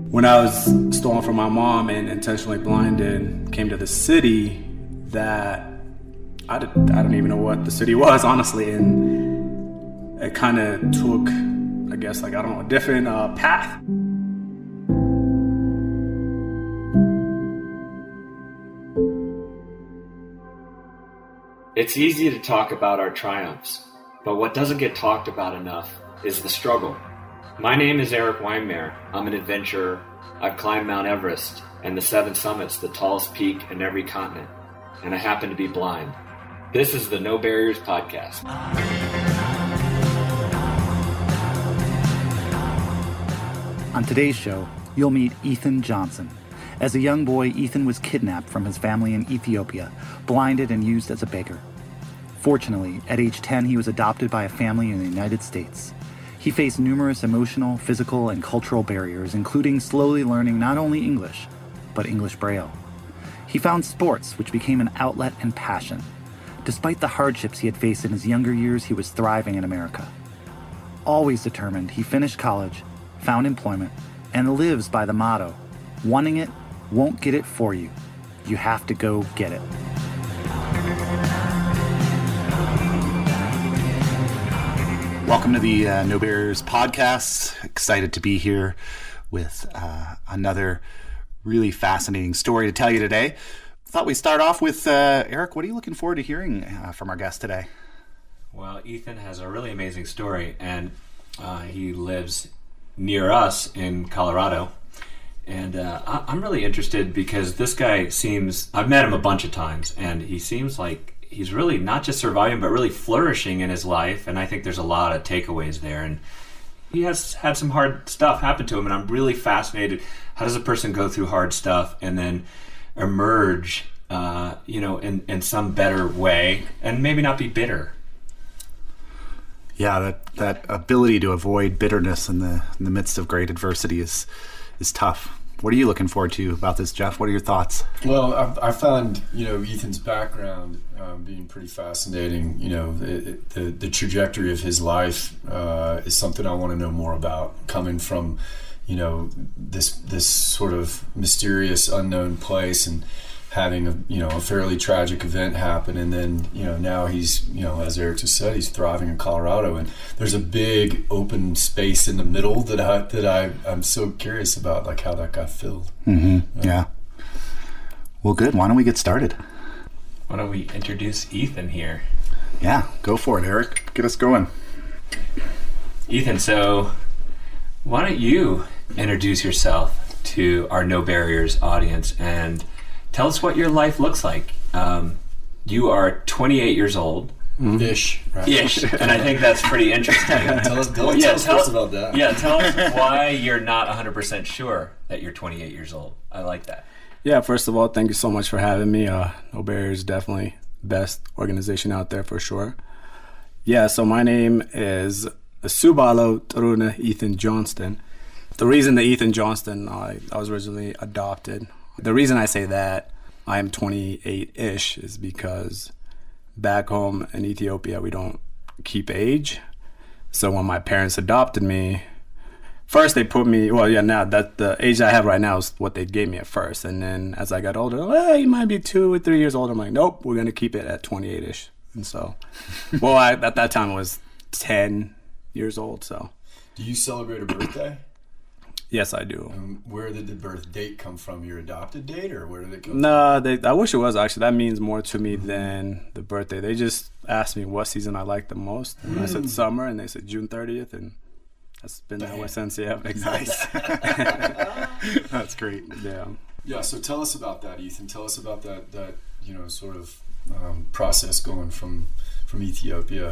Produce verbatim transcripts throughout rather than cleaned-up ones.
When I was stolen from my mom and intentionally blinded, came to the city that I, did, I don't even know what the city was, honestly, and it kind of took, I guess, like, I don't know, a different uh, path. It's easy to talk about our triumphs, but what doesn't get talked about enough is the struggle. My name is Eric Weinmeier. I'm an adventurer. I've climbed Mount Everest and the seven summits, the tallest peak in every continent, and I happen to be blind. This is the No Barriers Podcast. On today's show, you'll meet Ethan Johnson. As a young boy, Ethan was kidnapped from his family in Ethiopia, blinded and used as a beggar. Fortunately, at age ten, he was adopted by a family in the United States. He faced numerous emotional, physical, and cultural barriers, including slowly learning not only English, but English Braille. He found sports, which became an outlet and passion. Despite the hardships he had faced in his younger years, he was thriving in America. Always determined, he finished college, found employment, and lives by the motto, wanting it won't get it for you. You have to go get it. Welcome to the uh, No Barriers Podcast. Excited to be here with uh, another really fascinating story to tell you today. Thought we'd start off with uh, Eric. What are you looking forward to hearing uh, from our guest today? Well, Ethan has a really amazing story, and uh, he lives near us in Colorado. And uh, I- I'm really interested because this guy seems, I've met him a bunch of times, and he seems like he's really not just surviving, but really flourishing in his life. And I think there's a lot of takeaways there. And he has had some hard stuff happen to him, and I'm really fascinated. How does a person go through hard stuff and then emerge, uh, you know, in, in some better way and maybe not be bitter? Yeah, that, that ability to avoid bitterness in the in the midst of great adversity is is tough. What are you looking forward to about this, Jeff? What are your thoughts? Well, I, I found, you know, Ethan's background um, being pretty fascinating. You know, it, the the trajectory of his life uh, is something I want to know more about. Coming from, you know, this this sort of mysterious, unknown place, and having a you know a fairly tragic event happen, and then you know now he's you know as Eric just said, he's thriving in Colorado, and there's a big open space in the middle that I that I I'm so curious about, like how that got filled. Mm-hmm. Yeah. Well, good. Why don't we get started? Why don't we introduce Ethan here? Yeah, go for it, Eric. Get us going. Ethan, so why don't you introduce yourself to our No Barriers audience and tell us what your life looks like. Um, you are twenty-eight years old. Mm-hmm. Ish. Right? Ish. And I think that's pretty interesting. tell us, tell, well, yeah, yeah, tell, tell us about that. Yeah, tell us why you're not one hundred percent sure that you're twenty-eight years old. I like that. Yeah, first of all, thank you so much for having me. Uh, No Barriers is definitely the best organization out there for sure. Yeah, so my name is Subalo Taruna Ethan Johnston. The reason that Ethan Johnston, I, I was originally adopted. The reason I say that I am twenty-eight-ish is because back home in Ethiopia, we don't keep age. So when my parents adopted me, first they put me, well, yeah, now that the age I have right now is what they gave me at first. And then as I got older, well, you might be two or three years old. I'm like, nope, we're going to keep it at twenty-eight-ish. And so, well, I, at that time I was ten years old, so. Do you celebrate a birthday? Yes, I do. Um, where did the birth date come from? Your adopted date, or where did it go? No, they, I wish it was, actually. That means more to me mm-hmm. than the birthday. They just asked me what season I liked the most. And mm. I said summer, and they said June thirtieth, and that's been Damn. that way since. Yeah, exactly. Nice. That's great. Yeah. Yeah, so tell us about that, Ethan. Tell us about that, that you know, sort of um, process going from from Ethiopia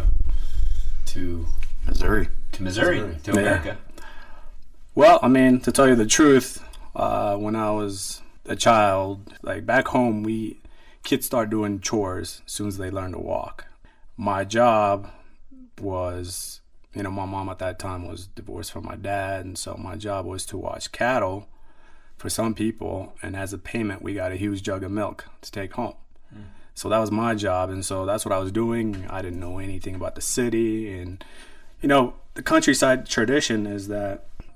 to Missouri. To Missouri, Missouri. to America. Yeah. Well, I mean, to tell you the truth, uh, when I was a child, like back home, we kids start doing chores as soon as they learn to walk. My job was, you know, my mom at that time was divorced from my dad, and so my job was to watch cattle for some people, and as a payment, we got a huge jug of milk to take home. Mm. So that was my job, and so that's what I was doing. I didn't know anything about the city, and, you know, the countryside tradition is that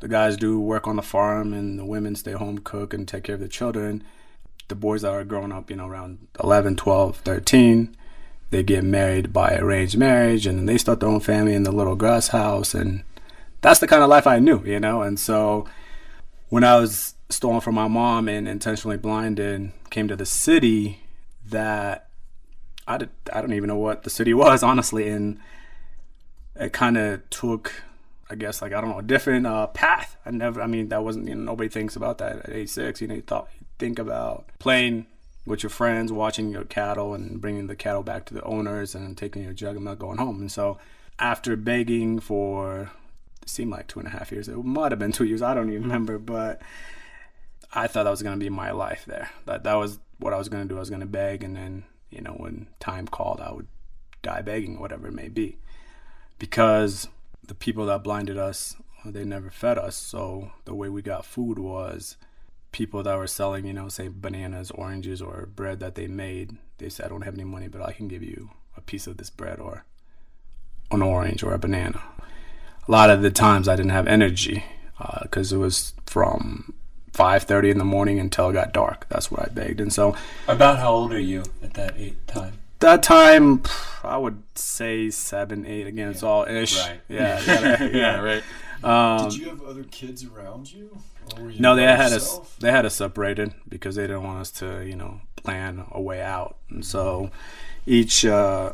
the guys do work on the farm and the women stay home, cook, and take care of the children. The boys that are growing up, you know, around eleven, twelve, thirteen, they get married by arranged marriage, and then they start their own family in the little grass house, and that's the kind of life I knew, you know. And so when I was stolen from my mom and intentionally blinded, came to the city, that I, did, I don't even know what the city was, honestly, and it kind of took, I guess, like, I don't know, a different uh, path. I never, I mean, that wasn't, you know, nobody thinks about that at age six. You know, you thought, you think about playing with your friends, watching your cattle and bringing the cattle back to the owners and taking your jug and milk, going home. And so after begging for, it seemed like two and a half years, it might have been two years, I don't even remember, but I thought that was going to be my life there. That that was what I was going to do. I was going to beg, and then, you know, when time called, I would die begging, whatever it may be. Because the people that blinded us, they never fed us. So the way we got food was people that were selling, you know, say bananas, oranges, or bread that they made. They said, I don't have any money, but I can give you a piece of this bread or an orange or a banana. A lot of the times I didn't have energy because uh, it was from five thirty in the morning until it got dark. That's what I begged. And so, about how old are you at that eight time? That time, I would say seven, eight. Again, yeah. It's all ish. Right. Yeah, yeah, yeah, right. Um, Did you have other kids around you? Or were you no, they had yourself? us. They had us separated because they didn't want us to, you know, plan a way out. And so, each uh,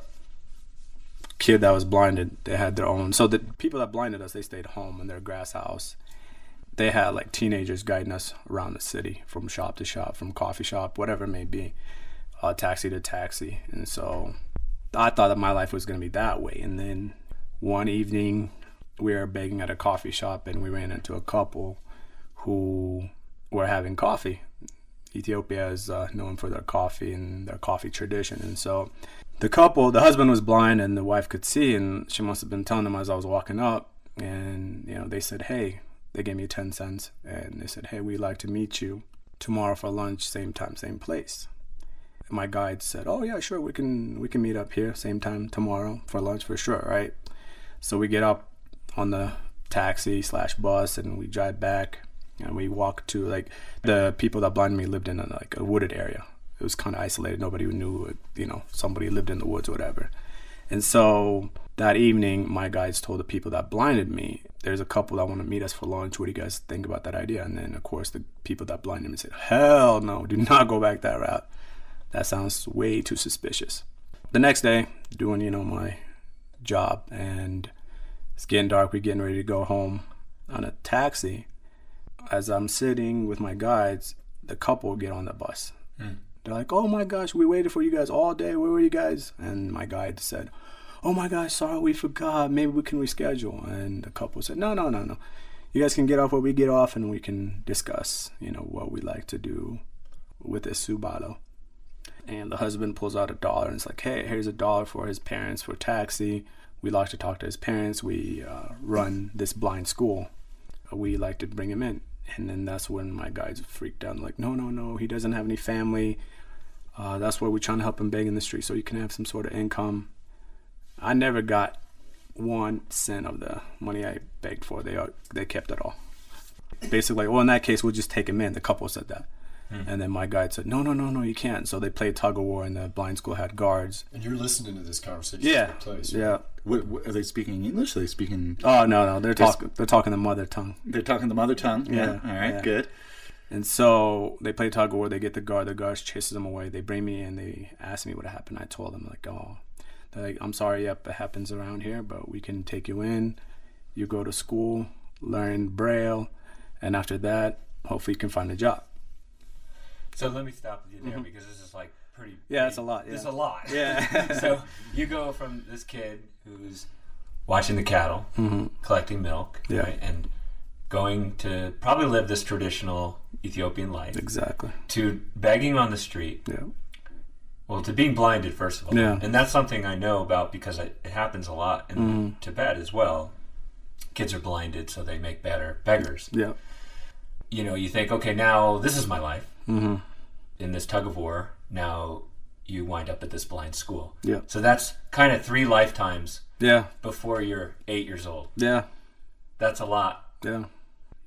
kid that was blinded, they had their own. So the people that blinded us, they stayed home in their grass house. They had like teenagers guiding us around the city, from shop to shop, from coffee shop, whatever it may be. Uh, taxi to taxi. And so I thought that my life was going to be that way. And then one evening we were begging at a coffee shop, and we ran into a couple who were having coffee. Ethiopia is uh, known for their coffee and their coffee tradition. And so the couple, the husband was blind and the wife could see, and she must have been telling them as I was walking up. And, you know, they said, hey, they gave me ten cents, and they said, hey, we'd like to meet you tomorrow for lunch, same time, same place. My guide said, oh yeah, sure, we can we can meet up here same time tomorrow for lunch for sure, right? So we get up on the taxi slash bus, and we drive back, and we walk to, like, the people that blinded me lived in a, like a wooded area. It was kind of isolated. Nobody knew, you know, somebody lived in the woods or whatever. And so that evening, my guides told the people that blinded me, there's a couple that want to meet us for lunch. What do you guys think about that idea? And then, of course, the people that blinded me said, hell no, do not go back that route. That sounds way too suspicious. The next day, doing, you know, my job, and it's getting dark. We're getting ready to go home on a taxi. As I'm sitting with my guides, the couple get on the bus. Mm. They're like, oh my gosh, we waited for you guys all day. Where were you guys? And my guide said, oh my gosh, sorry, we forgot. Maybe we can reschedule. And the couple said, no, no, no, no. You guys can get off where we get off, and we can discuss, you know, what we like to do with this Subalo. And the husband pulls out a dollar, and it's like, hey, here's a dollar for his parents for taxi. We like to talk to his parents. We uh, run this blind school. We like to bring him in. And then that's when my guides freaked out. Like, no, no, no, he doesn't have any family. Uh, that's why we're trying to help him beg in the street so he can have some sort of income. I never got one cent of the money I begged for. They are, they kept it all. Basically, well, in that case, we'll just take him in. The couple said that. Hmm. And then my guide said, no, no, no, no, you can't. So they played tug of war, and the blind school had guards. And you're listening to this conversation. Yeah, place, right? Yeah. What, what, are they speaking English? Are they speaking... Oh, no, no. They're, talk- they're talking the mother tongue. They're talking the mother tongue? Yeah. yeah. All right, yeah. Good. And so they play tug of war. They get the guard. The guard chases them away. They bring me in. They ask me what happened. I told them, like, oh, they're like, I'm sorry, yep, it happens around here, but we can take you in. You go to school, learn Braille, and after that, hopefully you can find a job. So let me stop with you there, mm-hmm. because this is like pretty... Yeah, pretty, it's a lot. Yeah. It's a lot. Yeah. So you go from this kid who's watching the cattle, mm-hmm. collecting milk, yeah. right, and going to probably live this traditional Ethiopian life. Exactly. To begging on the street. Yeah. Well, to being blinded, first of all. Yeah. And that's something I know about because it, it happens a lot in mm-hmm. Tibet as well. Kids are blinded, so they make better beggars. Yeah. You know, you think, okay, now this is my life. Mm-hmm. In this tug of war, now you wind up at this blind school. Yeah. So that's kind of three lifetimes. Yeah. Before you're eight years old. Yeah. That's a lot. Yeah.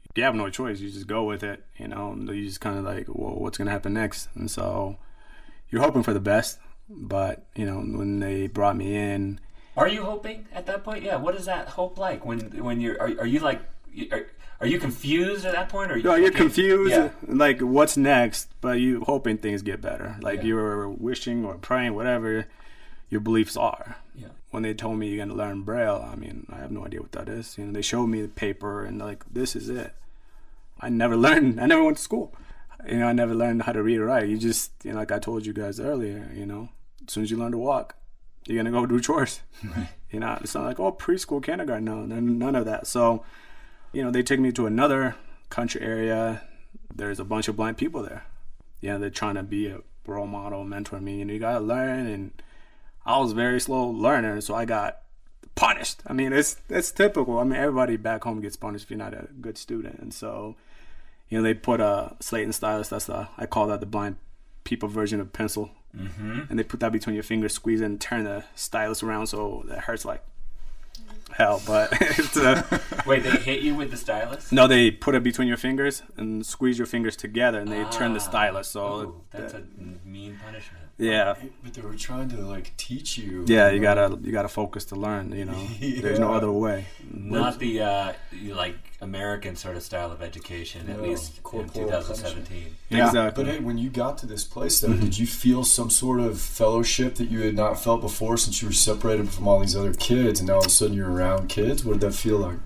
you have no choice. You just go with it, you know. You just kind of like, well, what's going to happen next? And so you're hoping for the best. But, you know, when they brought me in. Are you hoping at that point? Yeah. What is that hope like? When when you're, are, are you like, are, are you confused at that point? Or are you no, you're okay? confused. Yeah. Like, what's next? But you hoping things get better. Like, Yeah. you're wishing or praying, whatever your beliefs are. Yeah. When they told me you're going to learn Braille, I mean, I have no idea what that is. You know, they showed me the paper and like, this is it. I never learned, I never went to school. You know, I never learned how to read or write. You just, you know, like I told you guys earlier, you know, as soon as you learn to walk, you're going to go do chores. Right. You know, it's not like, oh, preschool, kindergarten. No, none of that. So, you know, they take me to another country area. There's a bunch of blind people there. Yeah, they're trying to be a role model, mentor me. And you got to learn. And I was a very slow learner, so I got punished. I mean, it's it's typical. I mean, everybody back home gets punished if you're not a good student. And so, you know, they put a slate and stylus. That's the, I call that the blind people version of pencil. Mm-hmm. And they put that between your fingers, squeeze it, and turn the stylus around so that hurts like hell. But it's uh, wait, they hit you with the stylus? No, they put it between your fingers and squeeze your fingers together, and they ah, turn the stylus. So oh, that's a mean punishment. Yeah, but they were trying to like teach you. Yeah, you gotta you gotta focus to learn. You know, yeah. There's no other way. Not the uh, like American sort of style of education, no, at least in two thousand seventeen. Yeah, exactly. But hey, when you got to this place, though, mm-hmm. did you feel some sort of fellowship that you had not felt before, since you were separated from all these other kids, and now all of a sudden you're around kids? What did that feel like?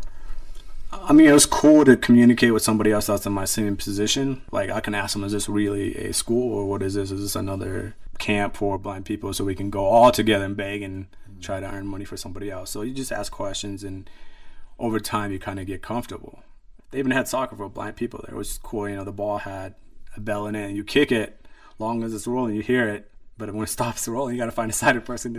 I mean, it was cool to communicate with somebody else that's in my same position. Like, I can ask them, is this really a school, or what is this? Is this another camp for blind people, so we can go all together and beg and try to earn money for somebody else? So you just ask questions, and over time you kind of get comfortable. They even had soccer for blind people there. It was cool. You know, the ball had a bell in it, and you kick it, long as it's rolling, you hear it. But when it stops rolling, you got to find a sighted person to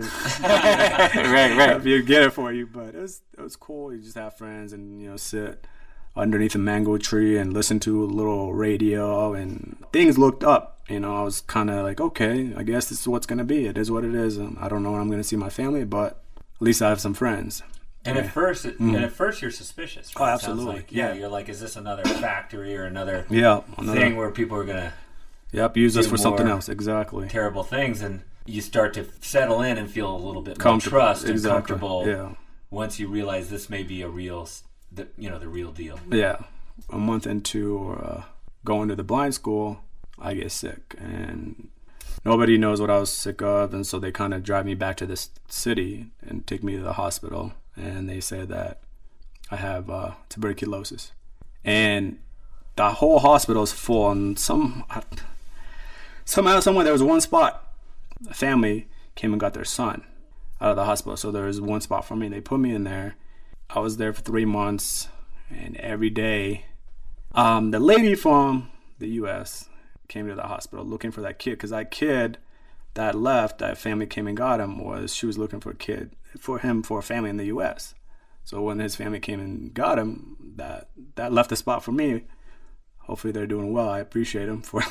right, right. you get it for you. But it was it was cool. You just have friends and, you know, sit underneath a mango tree and listen to a little radio, and things looked up. You know, I was kind of like, okay, I guess this is what's going to be. It is what it is. Um, I don't know when I'm going to see my family, but at least I have some friends. And yeah. at first, it, mm. and at first you're suspicious. Right? Oh, absolutely. Like, yeah, yeah, you're like, is this another factory or another yeah, another, thing where people are going to yep, use us for something else. Exactly. Terrible things, and you start to settle in and feel a little bit more trust and exactly. comfortable. Yeah. Once you realize this may be a real, the you know, the real deal. Yeah. A month into uh, going to the blind school, I get sick, and nobody knows what I was sick of, and so they kind of drive me back to this city and take me to the hospital, and they say that I have uh, tuberculosis, and the whole hospital is full, and some somehow, somewhere, there was one spot. A family came and got their son out of the hospital, so there was one spot for me. They put me in there. I was there for three months, and every day, um, the lady from the U S came to the hospital looking for that kid, because that kid that left, that family came and got him, was she was looking for a kid for him for a family in the U S. So when his family came and got him, that that left a spot for me. Hopefully they're doing well. I appreciate them for.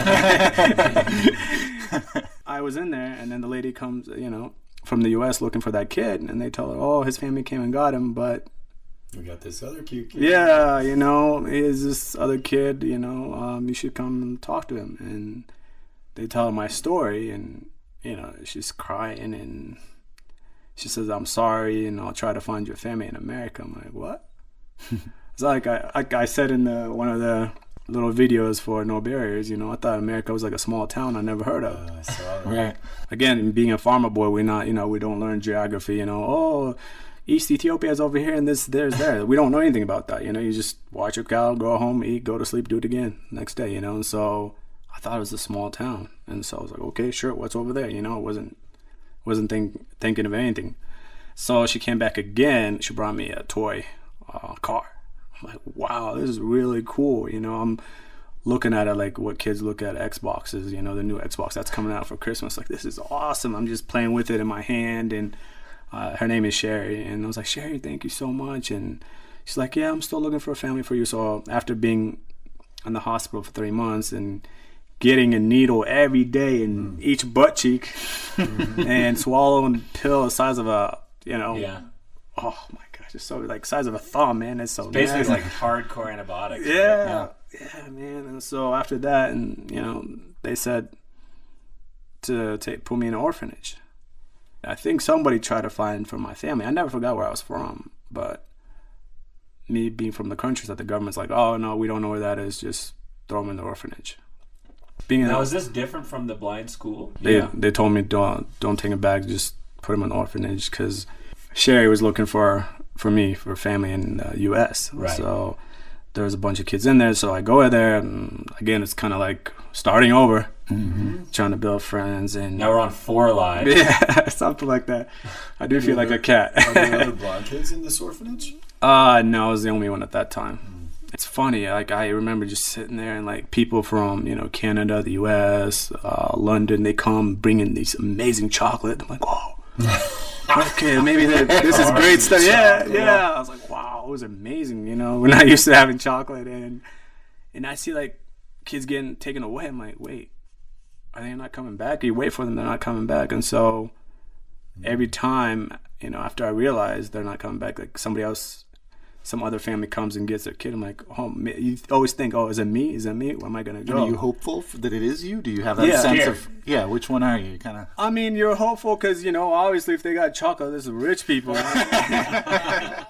I was in there, and then the lady comes, you know, from the U S looking for that kid, and they tell her, oh, his family came and got him, but we got this other cute kid. Yeah, you know, is this other kid, you know, um, you should come and talk to him. And they tell her my story, and, you know, she's crying, and she says, I'm sorry, and I'll try to find your family in America. I'm like, what? It's like I, like I said in the, one of the little videos for No Barriers, you know, I thought America was like a small town I never heard of. Uh, I saw that. Right. Again, being a farmer boy, we're not, you know, we don't learn geography, you know, oh, East Ethiopia is over here and this, there's there. We don't know anything about that, you know, you just watch your cow, go home, eat, go to sleep, do it again next day, you know, and so I thought it was a small town. And so I was like, okay, sure, what's over there? You know, I wasn't, wasn't think, thinking of anything. So she came back again, she brought me a toy uh, car. I'm like, wow, this is really cool. You know, I'm looking at it like what kids look at Xboxes, you know, the new Xbox that's coming out for Christmas. Like, this is awesome. I'm just playing with it in my hand. And uh, her name is Sherry. And I was like, Sherry, thank you so much. And she's like, yeah, I'm still looking for a family for you. So after being in the hospital for three months and getting a needle every day in mm. each butt cheek mm-hmm. and swallowing a pill the size of a, you know, yeah. oh my gosh. just so like size of a thumb, man. It's so It's basically nasty. like hardcore antibiotics. Yeah, Right? yeah, man. And so after that, and you know, they said to take put me in an orphanage. I think somebody tried to find from my family. I never forgot where I was from, but me being from the country, that the government's like, oh no, we don't know where that is. Just throw them in the orphanage. Being in Now, a- is this different from the blind school? they Yeah. they told me don't don't take him back, just put him in an orphanage because Sherry was looking for for me for family in the U S Right. So there was a bunch of kids in there, so I go there, and again it's kind of like starting over, Mm-hmm. trying to build friends, and Now we're on four live. yeah, something like that. I do feel like a cat. Are there other blind kids in this orphanage? Uh no, I was the only one at that time. It's funny, like I remember just sitting there and like people from, you know, Canada, the U S, uh, London, they come bringing these amazing chocolate. I'm like, whoa. Okay, maybe that, this is great stuff. Yeah, yeah. I was like, wow, it was amazing, you know. We're not used to having chocolate, and and I see like kids getting taken away. I'm like, wait, are they not coming back? You wait for them, they're not coming back. And so every time, you know, after I realize they're not coming back, like somebody else, some other family comes and gets their kid, I'm like, oh, ma- you always think, oh, is it me? Is it me? Where am I gonna And go? are you hopeful f- that it is you? Do you have that Yeah. sense Scared. of, yeah, which one are you? Kind of. I mean, you're hopeful because, you know, obviously if they got chocolate, there's rich people. Yeah.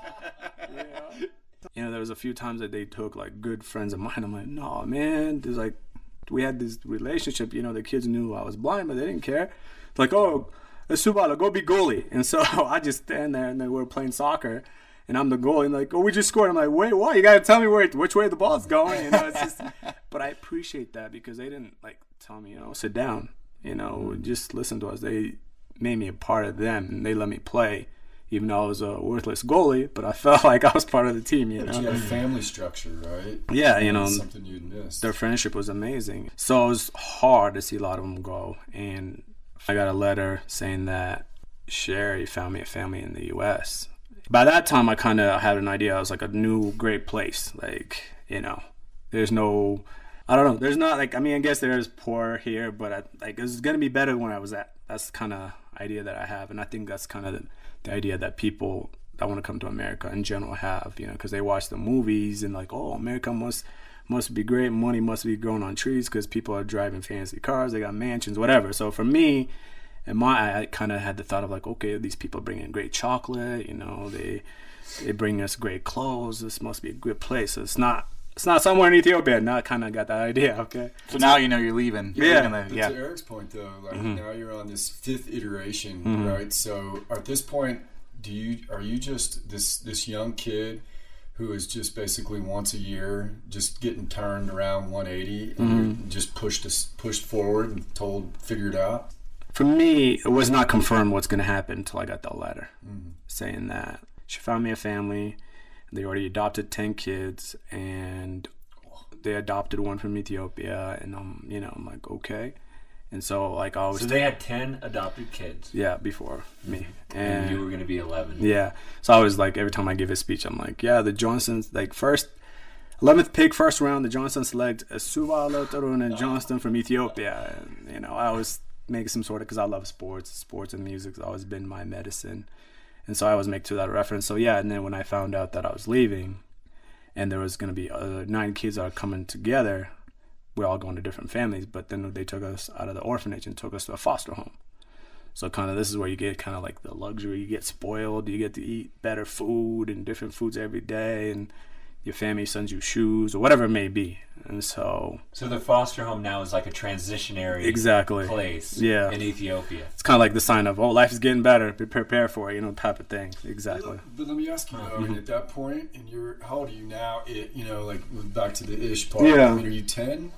You know, there was a few times that they took, like, good friends of mine. I'm like, no, man. There's, like, we had this relationship. You know, the kids knew I was blind, but they didn't care. It's like, oh, Subalo, go be goalie. And so I just stand there, and then we're playing soccer, and I'm the goalie. And like, oh, we just scored. I'm like, wait, what? You got to tell me where, which way the ball's going. You know, it's just, but I appreciate that because they didn't, like, tell me, you know, sit down. You know, just listen to us. They made me a part of them, and they let me play, even though I was a worthless goalie. But I felt like I was part of the team. You But you know, had a family structure, right? yeah, you know, That's something you'd miss. their friendship was amazing. So it was hard to see a lot of them go. And I got a letter saying that Sherry found me a family in the U S. By that time, I kind of had an idea. I was like a new, great place. Like, you know, there's no, I don't know. There's not like, I mean, I guess there's poor here, but I, like it's going to be better when I was at. That's the kind of idea that I have. And I think that's kind of the, the idea that people that want to come to America in general have, you know, because they watch the movies and like, oh, America must must be great. Money must be growing on trees because people are driving fancy cars. They got mansions, whatever. So for me, in my, I kind of had the thought of like, okay, these people bring in great chocolate. You know, they they bring us great clothes. This must be a good place. So it's not it's not somewhere in Ethiopia. Now I kind of got that idea. Okay. So now you know you're leaving. You're Yeah. leaving the- But yeah. to Eric's point, though, like Mm-hmm. now you're on this fifth iteration, right? So at this point, do you are you just this this young kid who is just basically once a year just getting turned around one eighty and Mm-hmm. you're just pushed us pushed forward and told figure it out? For me, it was not confirmed what's going to happen until I got that letter saying that she found me a family. They already adopted ten kids, and they adopted one from Ethiopia. And I'm, you know, I'm like, okay. And so, like, I was, So they had ten adopted kids, yeah, before me, and and you were going to be eleven. yeah. So I was like, every time I give a speech, I'm like, yeah, the Johnsons, like, first, eleventh pick, first round, the Johnsons select Subalo Taruna Johnston from Ethiopia. And, you know, I was making some sort of, because I love sports. Sports and music has always been my medicine. And so I always make to that reference. So, yeah, and then when I found out that I was leaving and there was going to be uh, nine kids that are coming together, we're all going to different families. But then they took us out of the orphanage and took us to a foster home. So kind of this is where you get kind of like the luxury. You get spoiled. You get to eat better food and different foods every day. And your family sends you shoes or whatever it may be. And so So the foster home now is like a transitionary exactly, place Yeah. in Ethiopia. it's kind of like the sign of, oh, life is getting better. Be prepare for it, you know, type of thing. Exactly. But let me ask you, though, I Mm-hmm. mean, at that point, and you're how old are you now? It, you know, like back to the ish part. Yeah. I mean, are you ten?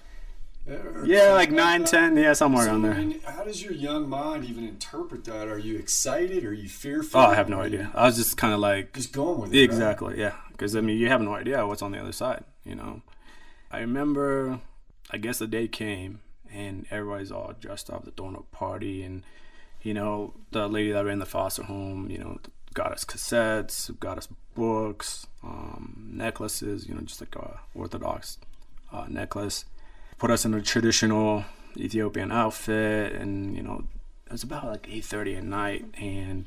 Yeah, like nine, ten, yeah, somewhere So, around I there. mean, how does your young mind even interpret that? Are you excited? Are you fearful? Oh, I have no Are you idea. I was just kind of like, Just going with it. right? exactly, yeah. Because, I mean, you have no idea what's on the other side, you know. I remember, I guess the day came, and everybody's all dressed up, the throwing a party, and, you know, the lady that ran the foster home, you know, got us cassettes, got us books, um, necklaces, you know, just like a Orthodox uh, necklace. Put us in a traditional Ethiopian outfit, and, you know, it was about like eight thirty at night, and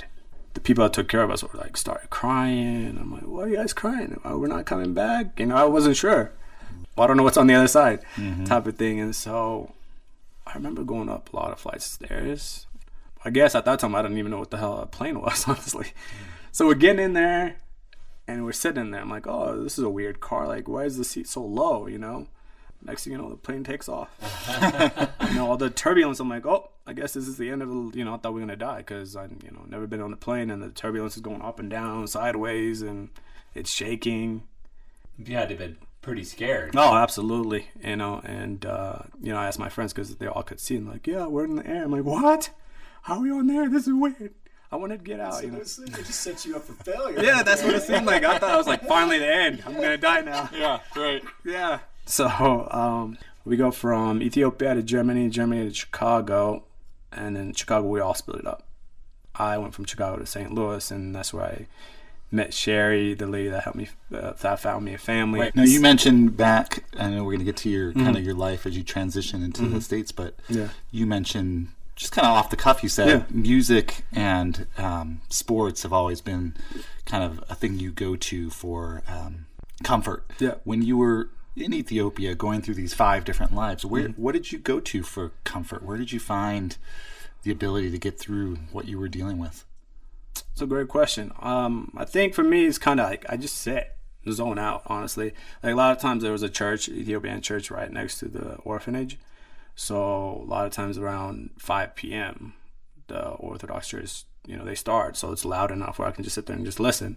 the people that took care of us were like started crying. I'm like, why are you guys crying? We're not coming back. You know, I wasn't sure. Well, I don't know what's on the other side, mm-hmm. type of thing. And so I remember going up a lot of flights of stairs. I guess at that time I didn't even know what the hell a plane was, honestly. Mm-hmm. So we're getting in there and we're sitting there. I'm like, oh, this is a weird car. Like, why is the seat so low, you know? Next thing you know, the plane takes off. You know, all the turbulence. I'm like, oh, I guess this is the end of the, you know, I thought we were going to die because I, you know, never been on a plane and the turbulence is going up and down, sideways, and it's shaking. You had to have been pretty scared. Oh, absolutely. You know, and, uh, you know, I asked my friends because they all could see. I'm like, yeah, we're in the air. I'm like, what? How are we on there? This is weird. I wanted to get out. So you know, it just sets you up for failure. Yeah, that's what it seemed like. I thought I was like, finally the end. I'm going to die now. Yeah, right. Yeah. So um, we go from Ethiopia to Germany, Germany to Chicago, and then Chicago we all split it up. I went from Chicago to Saint Louis, and that's where I met Sherry, the lady that helped me, uh, that found me a family. Right. Now you mentioned back, I know we're going to get to your mm-hmm. kind of your life as you transition into mm-hmm. the States, but yeah. you mentioned, just kind of off the cuff, you said yeah. music and um, sports have always been kind of a thing you go to for um, comfort. Yeah. When you were in Ethiopia going through these five different lives, where mm-hmm. what did you go to for comfort? Where did you find the ability to get through what you were dealing with? It's a great question. Um, I think for me, it's kind of like I just sit, zone out, honestly. Like a lot of times there was a church, Ethiopian church, right next to the orphanage. So a lot of times around five p.m., the Orthodox church, you know, they start. So it's loud enough where I can just sit there and just listen.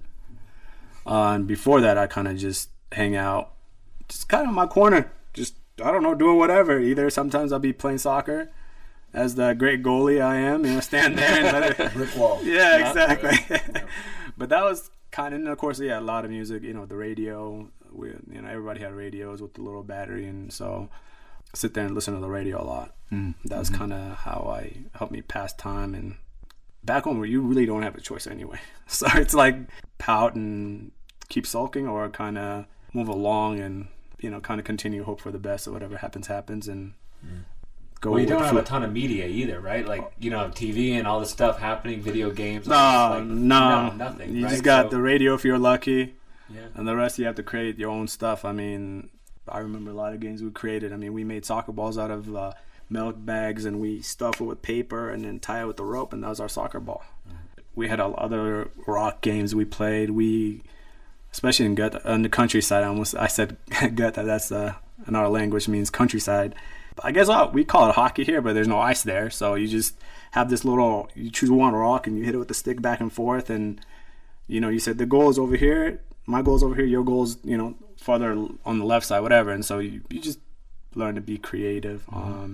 Uh, and before that, I kind of just hang out, just kind of in my corner, just, I don't know, doing whatever. Either sometimes I'll be playing soccer as the great goalie I am, you know, stand there and let it. Brick wall. Yeah, exactly. Yeah. But that was kind of, and of course, yeah, a lot of music, you know, the radio. We, you know, everybody had radios with the little battery, and so sit there and listen to the radio a lot. Mm. That was mm-hmm. kind of how I helped me pass time. And back home where you really don't have a choice anyway. So it's like pout and keep sulking, or kind of move along and, you know, kind of continue, hope for the best, or whatever happens, happens, and mm. go. Well, you don't have foot. a ton of media either, right? Like, you know, T V and all this stuff happening, video games. No, like, no, no, nothing. You right? just got so, the radio if you're lucky. Yeah. And the rest you have to create your own stuff. I mean, I remember a lot of games we created. I mean, we made soccer balls out of uh, milk bags, and we stuff it with paper and then tie it with the rope, and that was our soccer ball. Mm-hmm. We had other rock games we played. We, especially in Gotha, in the countryside, I almost I said Gotha. That's uh, in our language means countryside. But I guess uh, we call it hockey here, but there's no ice there, so you just have this little. You choose one rock and you hit it with the stick back and forth, and you know you said the goal is over here. My goal's over here, your goal's, you know, farther on the left side, whatever. And so you, you just learn to be creative. Mm-hmm. Um,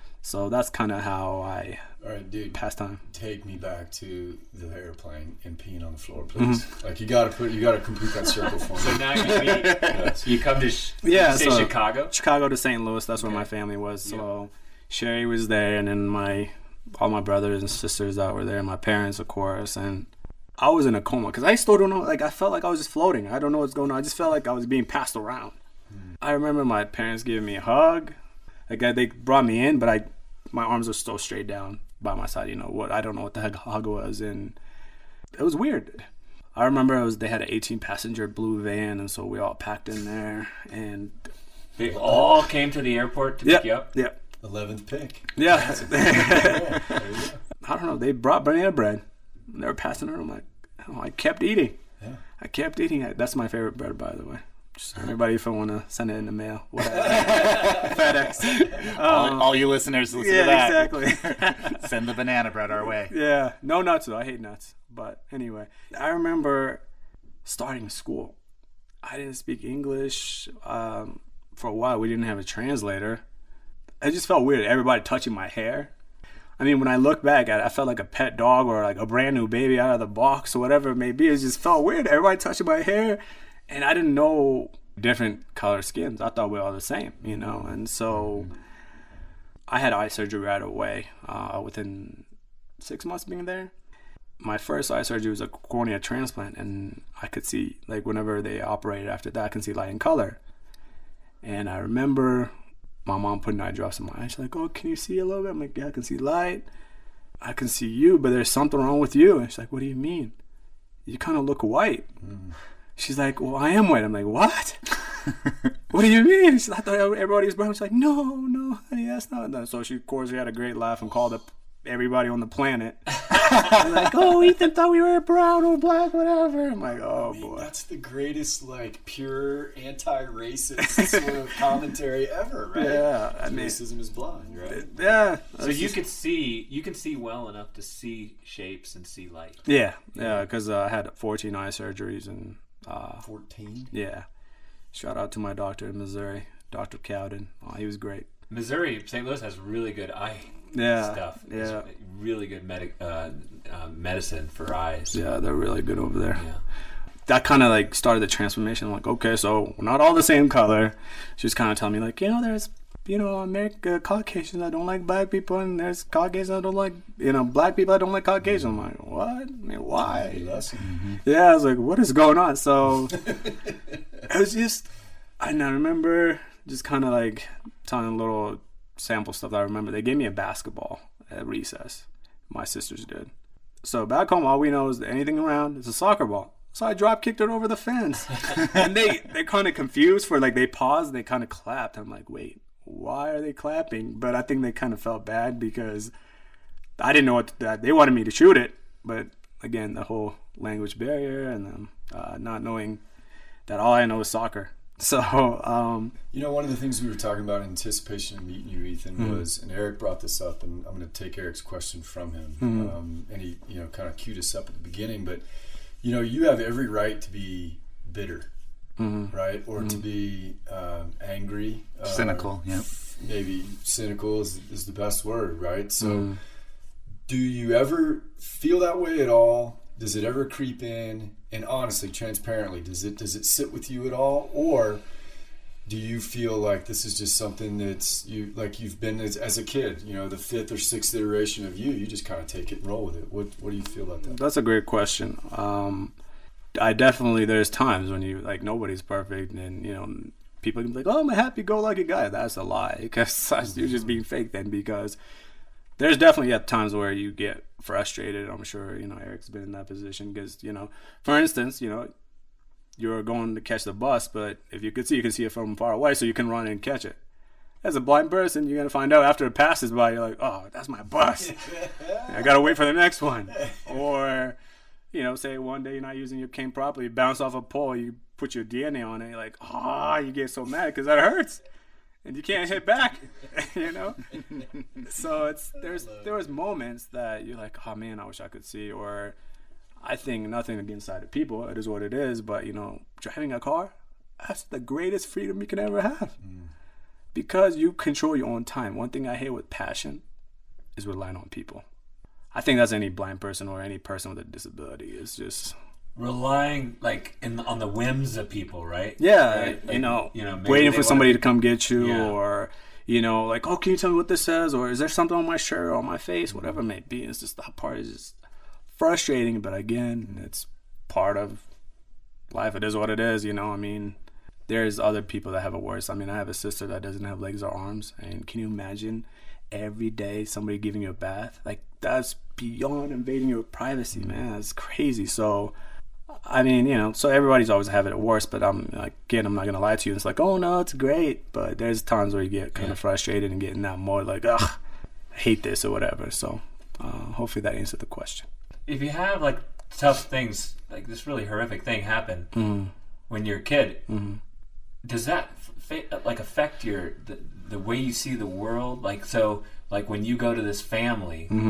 so that's kind of how I All right, dude, pass time. Take me back to the airplane and peeing on the floor, please. Mm-hmm. Like you gotta put, you gotta complete that circle for me. So now you meet, yes. you come to sh- yeah, say so Chicago, Chicago to Saint Louis. That's okay. where my family was. So yeah. Sherry was there, and then my all my brothers and sisters that were there, my parents, of course, and I was in a coma because I still don't know. Like, I felt like I was just floating. I don't know what's going on. I just felt like I was being passed around. Mm. I remember my parents giving me a hug. Like, I, they brought me in, but I, my arms were still straight down by my side. You know what? I don't know what the heck hug was, and it was weird. I remember it was they had an eighteen passenger blue van, and so we all packed in there, and they all came to the airport to yep, pick you up. Yep. eleventh pick. Yeah. I don't know. They brought banana bread. They were passing her. I'm like, oh, I kept eating. Yeah. I kept eating. That's my favorite bread, by the way. Just everybody, if I want to send it in the mail, whatever. FedEx. Um, all, all you listeners, listen yeah, to that. Exactly. Send the banana bread our way. Yeah, no nuts though. I hate nuts. But anyway, I remember starting school. I didn't speak English um, for a while. We didn't have a translator. It just felt weird. Everybody touching my hair. I mean, when I look back at it, I felt like a pet dog or like a brand new baby out of the box or whatever it may be. It just felt weird. Everybody touching my hair. And I didn't know different color skins. I thought we were all the same, you know. And so I had eye surgery right away uh, within six months being there. My first eye surgery was a cornea transplant. And I could see, like, whenever they operated after that, I can see light and color. And I remember my mom putting eye drops in my eyes. She's like, oh, can you see a little bit? I'm like, yeah, I can see light. I can see you, but there's something wrong with you. And she's like, what do you mean? You kind of look white. Mm. She's like, well, I am white. I'm like, what? What do you mean? She's like, I thought everybody was brown. She's like, no, no, honey, that's not that. So she, of course, we had a great laugh and called up everybody on the planet. Like, oh, Ethan thought we were brown or black, whatever. I'm like, oh, I mean, boy. That's the greatest, like, pure anti-racist sort of commentary ever, right? Yeah. I mean, racism is blind, right? Yeah. So you could see, you can see well enough to see shapes and see light. Yeah, yeah, because uh, I had fourteen eye surgeries and... Uh, fourteen? Yeah. Shout out to my doctor in Missouri, Doctor Cowden. Oh, he was great. Missouri, Saint Louis has really good eye yeah, stuff. Yeah. It's really good medic, uh, uh, medicine for eyes. Yeah, they're really good over there. Yeah. That kind of like started the transformation. I'm like, okay, so we're not all the same color. She was kind of telling me like, you know, there's, you know, American Caucasians that don't like black people, and there's Caucasians that don't like, you know, black people that don't like Caucasians. I'm like, what? I mean, why? Mm-hmm. Yeah, I was like, what is going on? So it was just, I know, I remember just kind of like telling a little sample stuff that I remember. They gave me a basketball at recess. My sisters did. So back home, all we know is that anything around is a soccer ball. So I drop kicked it over the fence. And they, they're kind of confused for like, they paused, they kind of clapped. I'm like, wait, why are they clapping? But I think they kind of felt bad because I didn't know what to, they wanted me to shoot it. But again, the whole language barrier and um, uh, not knowing that all I know is soccer. So, um, you know, one of the things we were talking about in anticipation of meeting you, Ethan, mm-hmm. was, and Eric brought this up, and I'm going to take Eric's question from him. Mm-hmm. Um, and he, you know, kind of queued us up at the beginning, but, you know, you have every right to be bitter, mm-hmm. right? Or mm-hmm. to be um, angry. Cynical, uh, yeah. Maybe cynical is, is the best word, right? So mm-hmm. do you ever feel that way at all? Does it ever creep in? And honestly, transparently, does it does it sit with you at all? Or do you feel like this is just something that's you like you've been as, as a kid, you know, the fifth or sixth iteration of you, you just kind of take it and roll with it? What what do you feel about that? That's a great question. Um, I definitely, there's times when you, like, nobody's perfect and, you know, people can be like, oh, I'm a happy-go-lucky guy. That's a lie because you're just being fake then because there's definitely at times where you get frustrated. I'm sure, you know, Eric's been in that position because, you know, for instance, you know, you're going to catch the bus, but if you could see, you can see it from far away, so you can run and catch it. As a blind person, you're going to find out after it passes by, you're like, oh, that's my bus. I got to wait for the next one. Or, you know, say one day you're not using your cane properly, you bounce off a pole, you put your D N A on it, you're like, oh, you get so mad because that hurts. And you can't hit back, you know? So it's there's there was moments that you're like, oh, man, I wish I could see. Or I think nothing against other people. It is what it is. But, you know, driving a car, that's the greatest freedom you can ever have. Mm. Because you control your own time. One thing I hate with passion is relying on people. I think that's any blind person or any person with a disability. It's just... relying like in the, on the whims of people, right? Yeah, right? Like, you know, you know waiting for somebody wanna... to come get you, yeah. or you know, like, oh, can you tell me what this says, or is there something on my shirt or on my face, whatever it may be. It's just that part is just frustrating, but again, it's part of life. It is what it is, you know. I mean, there's other people that have it worse. I mean, I have a sister that doesn't have legs or arms, and can you imagine every day somebody giving you a bath? Like, that's beyond invading your privacy, man. That's crazy. So, I mean, you know, so everybody's always having it worse, but I'm like, again, I'm not going to lie to you. It's like, oh, no, it's great. But there's times where you get kind yeah. of frustrated and get in that mode, like, ugh, I hate this or whatever. So, uh, hopefully that answered the question. If you have, like, tough things, like this really horrific thing happen mm-hmm. when you're a kid, mm-hmm. does that, fa- like, affect your, the, the way you see the world? Like, so, like, when you go to this family... Mm-hmm.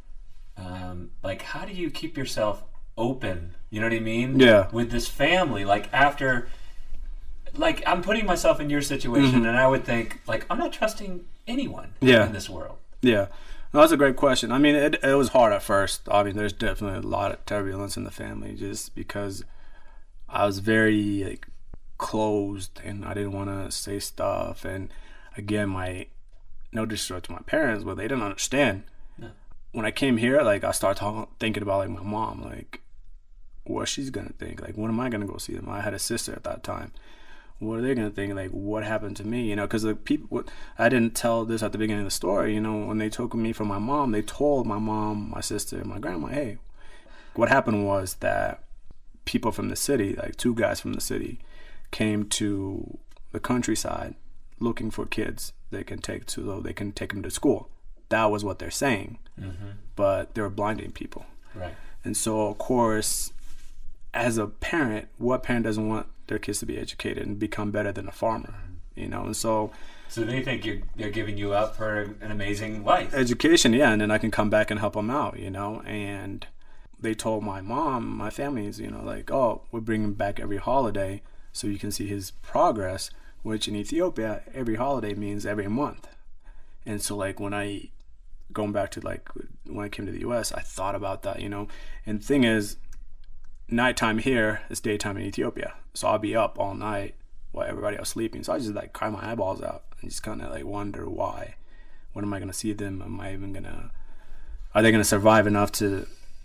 Um, like, how do you keep yourself open? You know what I mean? Yeah. With this family, like after, like I'm putting myself in your situation, mm-hmm. and I would think, like, I'm not trusting anyone yeah. in this world. Yeah, no, that's a great question. I mean, it it was hard at first. I mean, there's definitely a lot of turbulence in the family, just because I was very like closed, and I didn't want to say stuff. And again, my no disrespect to my parents, but they didn't understand. When I came here, like, I started talking, thinking about, like, my mom, like, what she's going to think. Like, when am I going to go see them? I had a sister at that time. what are they gonna think? Like, what happened to me? You know, because the people, I didn't tell this at the beginning of the story. You know, when they took me from my mom, they told my mom, my sister, my grandma, hey, what happened was that people from the city, like two guys from the city, came to the countryside looking for kids they can take to, so they can take them to school. That was what they're saying, mm-hmm. but they were blinding people. Right. And so, of course, as a parent, what parent doesn't want their kids to be educated and become better than a farmer, you know? And so... So they think you're, they're giving you up for an amazing life. Education, yeah, and then I can come back and help them out, you know? And they told my mom, my families, you know, like, oh, we're bringing back every holiday so you can see his progress, which in Ethiopia, every holiday means every month. And so, like, when I... Going back to, like, when I came to the U S, I thought about that, you know? And the thing is, nighttime here is daytime in Ethiopia. So I'll be up all night while everybody else sleeping. So I just like cry my eyeballs out and just kind of like wonder why. When am I going to see them? Am I even going to, are they going to survive enough to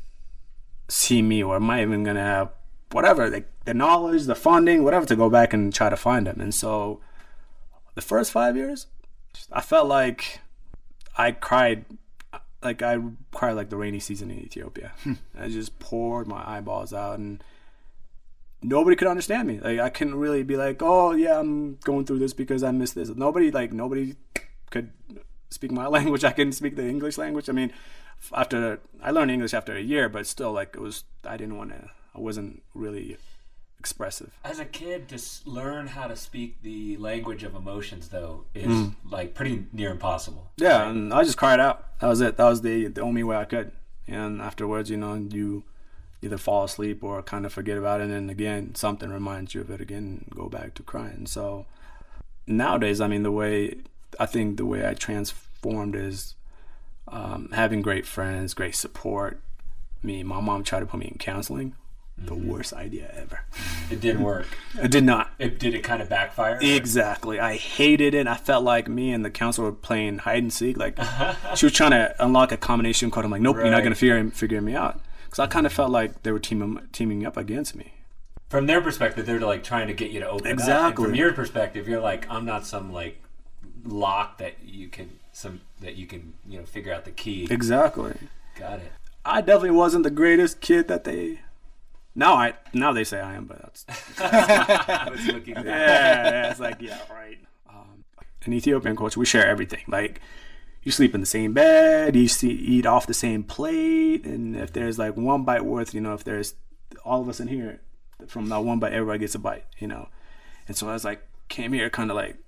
see me? Or am I even going to have whatever, like the knowledge, the funding, whatever to go back and try to find them? And so the first five years, I felt like I cried Like I cried like the rainy season in Ethiopia. I just poured my eyeballs out, and nobody could understand me. Like I couldn't really be like, "Oh yeah, I'm going through this because I missed this." Nobody like nobody could speak my language. I couldn't speak the English language. I mean, after I learned English after a year, but still, like it was. I didn't want to. I wasn't really expressive. As a kid, to learn how to speak the language of emotions, though, is mm. like pretty near impossible. Yeah, right? And I just cried out. That was it. That was the the only way I could. And afterwards, you know, you either fall asleep or kind of forget about it, and then again, something reminds you of it again, and go back to crying. So nowadays, I mean, the way I think the way I transformed is um, having great friends, great support. I mean, my mom tried to put me in counseling. The mm-hmm. worst idea ever. It didn't work. It did not. It did it kind of backfire? Exactly. I hated it. I felt like me and the counselor were playing hide and seek. Like she was trying to unlock a combination code. I'm like, nope, right. You're not going to figure figure me out. Because I kind of felt like they were teaming teaming up against me. From their perspective, they're like trying to get you to open exactly. up. And from your perspective, you're like, I'm not some like lock that you can some that you can you know figure out the key. Exactly. Got it. I definitely wasn't the greatest kid that they. Now I now they say I am, but that's it's looking yeah, yeah, it's like yeah, right. Um, in Ethiopian culture, we share everything. Like you sleep in the same bed, you see, eat off the same plate, and if there's like one bite worth, you know, if there's all of us in here, from that one bite, everybody gets a bite, you know. And so I was like, came here kind of like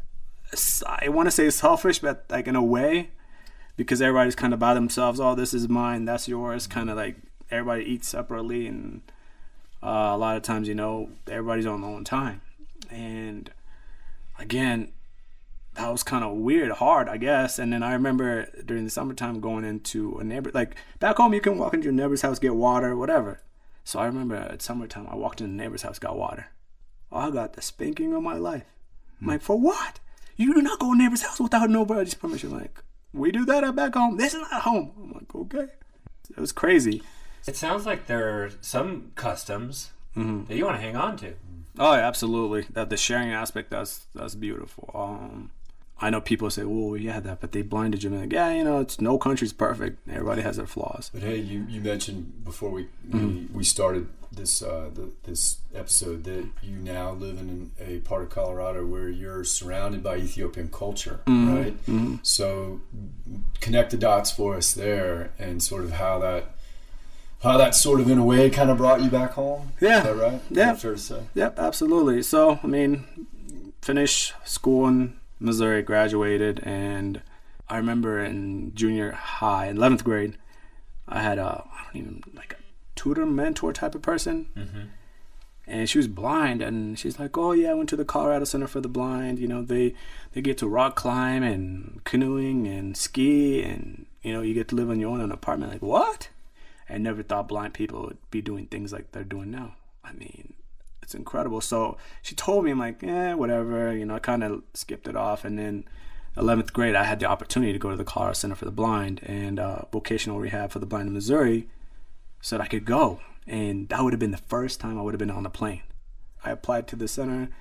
I want to say selfish, but like in a way, because everybody's kind of by themselves. Oh, this is mine, that's yours, kind of like. Everybody eats separately, and uh, a lot of times, you know, everybody's on their own time. And again, that was kind of weird, hard, I guess. And then I remember during the summertime going into a neighbor, like back home, you can walk into your neighbor's house, get water, whatever. So I remember at summertime, I walked into the neighbor's house, got water. Oh, I got the spanking of my life. I'm like, for what? You do not go in neighbor's house without nobody's permission. Like, we do that at back home. This is not home. I'm like, okay. It was crazy. It sounds like there are some customs mm-hmm. that you want to hang on to. Oh, yeah, absolutely. That the sharing aspect, that's that's beautiful. Um, I know people say, "Oh, yeah, that," but they blinded you. And like, yeah, you know, it's no country's perfect. Everybody has their flaws. But hey, you, you mentioned before we mm-hmm. we, we started this uh, the, this episode that you now live in a part of Colorado where you're surrounded by Ethiopian culture, mm-hmm. right? Mm-hmm. So connect the dots for us there, and sort of how that. How that sort of, in a way, kind of brought you back home? Yeah. Is that right? Yeah. Is that fair to say? Yep, absolutely. So, I mean, finished school in Missouri, graduated, and I remember in junior high, eleventh grade, I had a, I don't even, like a tutor, mentor type of person. Mm-hmm. And she was blind, and she's like, oh, yeah, I went to the Colorado Center for the Blind. You know, they, they get to rock climb and canoeing and ski, and, you know, you get to live on your own in an apartment. Like, what? I never thought blind people would be doing things like they're doing now. I mean, it's incredible. So she told me, I'm like, eh, whatever. You know, I kind of skipped it off. And then eleventh grade, I had the opportunity to go to the Colorado Center for the Blind, and uh, vocational rehab for the blind in Missouri said I could go. And that would have been the first time I would have been on a plane. I applied to the center.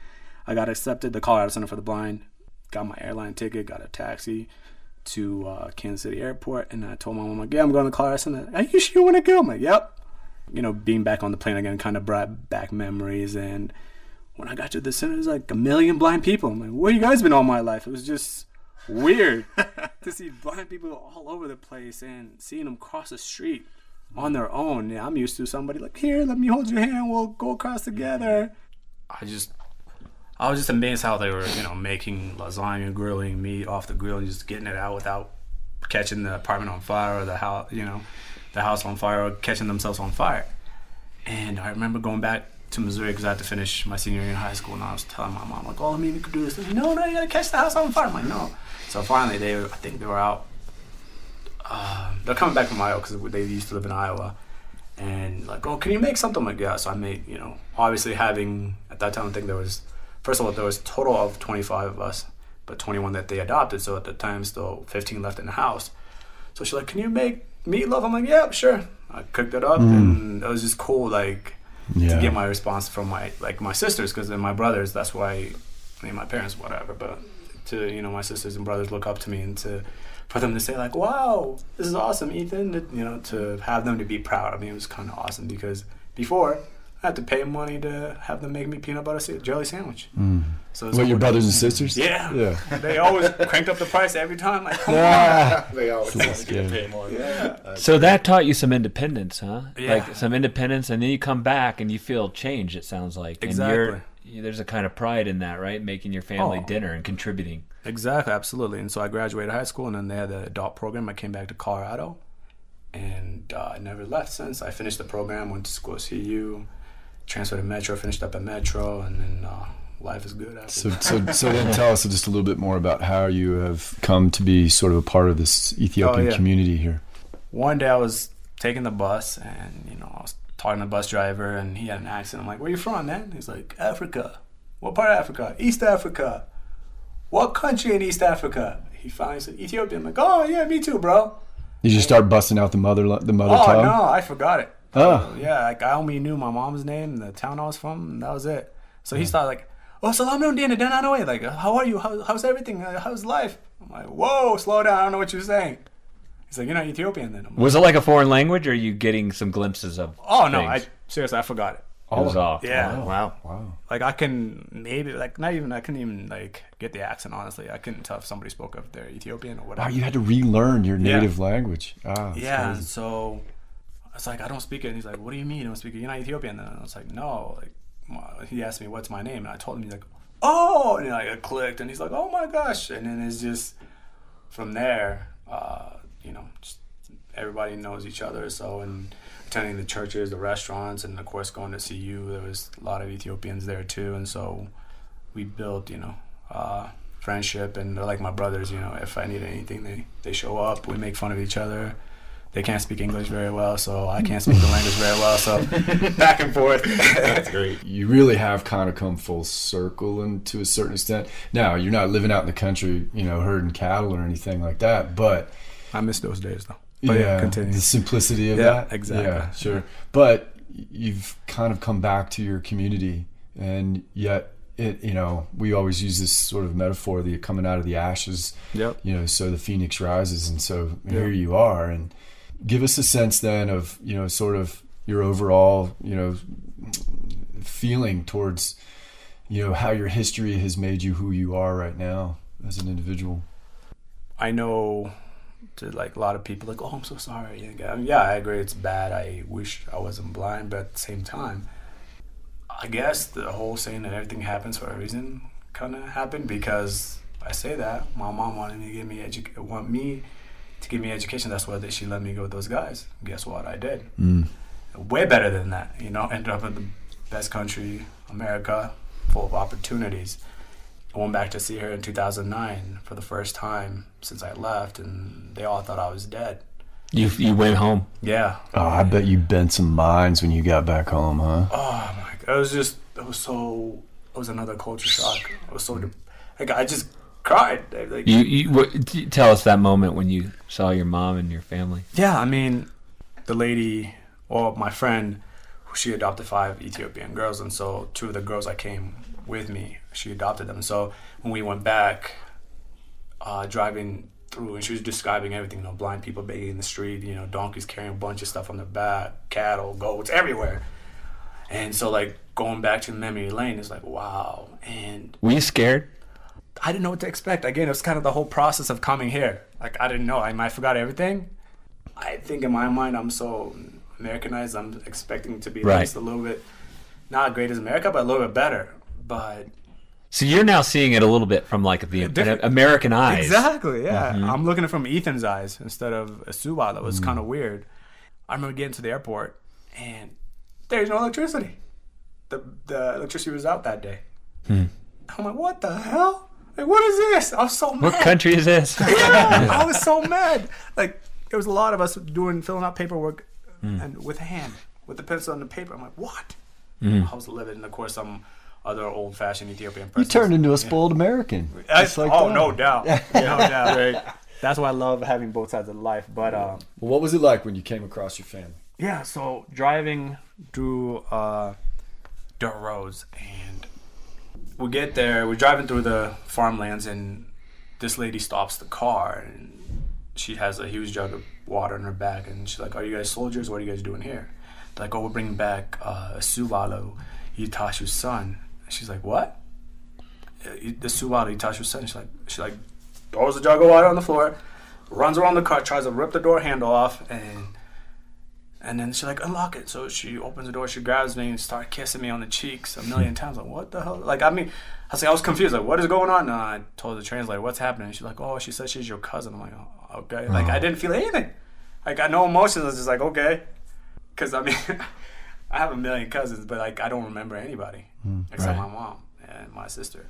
I got accepted to Colorado Center for the Blind, got my airline ticket, got a taxi to uh, Kansas City Airport, and I told my mom, I'm like, yeah, I'm going to Colorado Center. Are you sure you want to go? I'm like, yep. You know, being back on the plane again kind of brought back memories. And when I got to the center, there's like a million blind people. I'm like, where you guys been all my life? It was just weird to see blind people all over the place and seeing them cross the street on their own. Yeah, I'm used to somebody like, here, let me hold your hand, we'll go across together. I just, I was just amazed how they were, you know, making lasagna, grilling meat off the grill, and just getting it out without catching the apartment on fire or the house, you know, the house on fire or catching themselves on fire. And I remember going back to Missouri because I had to finish my senior year in high school, and I was telling my mom, like, oh, maybe we could do this. Like, no, no, you gotta catch the house on fire. I'm like, no. So finally, they, I think they were out. Uh, they're coming back from Iowa because they used to live in Iowa. And like, oh, can you make something like that? So I made, you know, obviously having, at that time, I think there was, first of all, there was a total of twenty-five of us, but twenty-one that they adopted. So at the time, still fifteen left in the house. So she's like, can you make meatloaf? I'm like, yeah, sure. I cooked it up, mm. and it was just cool, like, yeah. to get my response from my, like, my sisters, because they're my brothers. That's why, I mean, my parents, whatever, but to, you know, my sisters and brothers look up to me, and to, for them to say, like, wow, this is awesome, Ethan, you know, to have them to be proud. I mean, it was kind of awesome, because before, I had to pay money to have them make me peanut butter jelly sandwich. Mm. So what, your brothers and sisters? Yeah. yeah. They always cranked up the price every time. Like, come yeah. on. They always want to get paid more. Yeah. So that taught you some independence, huh? Yeah. Like some independence, and then you come back and you feel change, it sounds like. Exactly. And you're, there's a kind of pride in that, right? Making your family oh. dinner and contributing. Exactly, absolutely. And so I graduated high school, and then they had the adult program. I came back to Colorado, and uh, I never left since. I finished the program, went to school at C U, transferred to Metro, finished up at Metro, and then uh, life is good after so, that. so, so then tell us just a little bit more about how you have come to be sort of a part of this Ethiopian oh, yeah. community here. One day I was taking the bus, and, you know, I was talking to the bus driver, and he had an accent. I'm like, where you from, man? He's like, Africa. What part of Africa? East Africa. What country in East Africa? He finally said, Ethiopia. I'm like, oh, yeah, me too, bro. You just start busting out the mother the mother oh, tongue? Oh, no, I forgot it. Oh. So, yeah, like, I only knew my mom's name, the town I was from, and that was it. So he started like, oh, salam alaikum, Dananoe. Like, how are you? How, how's everything? How's life? I'm like, whoa, slow down. I don't know what you're saying. He's like, you're not Ethiopian then. I'm was like, it like a foreign language, or are you getting some glimpses of Oh, no, things? I seriously, I forgot it. It was off. Yeah. Oh, wow. Wow. Like, I can maybe, like, not even, I couldn't even, like, get the accent, honestly. I couldn't tell if somebody spoke if they're Ethiopian or whatever. Wow, you had to relearn your native Yeah. language. Ah, Yeah, crazy. and so I was like, I don't speak it. And he's like, what do you mean you don't speak it? You're not Ethiopian? And I was like, no. Like, well, he asked me, what's my name? And I told him, he's like, oh! And like, it clicked, and he's like, oh my gosh. And then it's just, from there, uh, you know, just everybody knows each other. So, and attending the churches, the restaurants, and of course going to C U, there was a lot of Ethiopians there too. And so we built, you know, uh, friendship, and they're like my brothers, you know. If I need anything, they, they show up. We make fun of each other. They can't speak English very well, so I can't speak the language very well, so back and forth. That's great. You really have kind of come full circle, and to a certain extent. Now, you're not living out in the country, you know, herding cattle or anything like that, but I miss those days, though. But yeah, yeah, continue. the simplicity of Yeah, that. exactly. Yeah, sure. But you've kind of come back to your community, and yet it, you know, we always use this sort of metaphor that you're coming out of the ashes. Yep. You know, so the phoenix rises, and so Yep. here you are. And give us a sense then of, you know, sort of your overall, you know, feeling towards, you know, how your history has made you who you are right now as an individual. I know to like a lot of people like, oh, I'm so sorry. I mean, yeah, I agree, it's bad. I wish I wasn't blind, but at the same time, I guess the whole saying that everything happens for a reason kind of happened, because I say that my mom wanted me to give me edu- want me to give me education. That's why she let me go with those guys. Guess what? I did. Mm. Way better than that. You know, ended up in the best country, America, full of opportunities. I went back to see her in two thousand nine for the first time since I left, and they all thought I was dead. You you went home. Yeah. Oh, I bet you bent some minds when you got back home, huh? Oh my God! It was just, it was so, it was another culture shock. It was so, like, I just cried. Like, You you what, t- tell us that moment when you saw your mom and your family. yeah, I mean, the lady, or my friend, she adopted five Ethiopian girls, and so two of the girls I came with me. She adopted them. So when we went back, uh, driving through, and she was describing everything, you know, blind people begging in the street, you know, donkeys carrying a bunch of stuff on their back, cattle, goats, everywhere. And so, like, going back to memory lane is like, wow. And were you scared? I didn't know what to expect. Again, it was kind of the whole process of coming here. Like, I didn't know. I, I forgot everything. I think in my mind, I'm so Americanized. I'm expecting to be right. just a little bit, not great as America, but a little bit better. But so you're now seeing it a little bit from like the Different. American eyes. Exactly, yeah. Mm-hmm. I'm looking at it from Ethan's eyes instead of a Suba. That was mm-hmm. kind of weird. I remember getting to the airport, and there's no electricity. The the electricity was out that day. Hmm. I'm like, what the hell? Like, what is this? I was so mad. What country is this? Yeah, I was so mad. Like, there was a lot of us doing, filling out paperwork mm. and with hand, with the pencil and the paper. I'm like, what? Mm. I was livid. And, of course, some other old-fashioned Ethiopian person. You turned into a spoiled yeah. American. I, like oh, that. no doubt. No doubt. Right? That's why I love having both sides of life. But um, well, what was it like when you came across your family? Yeah, so driving through uh, dirt roads, and we get there, we're driving through the farmlands, and this lady stops the car, and she has a huge jug of water in her bag, and she's like, are you guys soldiers? What are you guys doing here? They're like, oh, we're bringing back uh, Subalo, Itashu's son. And she's like, what? The Subalo, Itashu's son. She's like, she like throws a jug of water on the floor, runs around the car, tries to rip the door handle off, and and then she's like, unlock it. So she opens the door, she grabs me and starts kissing me on the cheeks a million times. Like, what the hell? Like, I mean, I was like, I was confused. Like, what is going on? And I told the translator, what's happening? She's like, oh, she said she's your cousin. I'm like, oh, okay. Oh. Like, I didn't feel anything. I got no emotions. I was just like, okay. Because, I mean, I have a million cousins, but, like, I don't remember anybody mm, except right. my mom and my sister.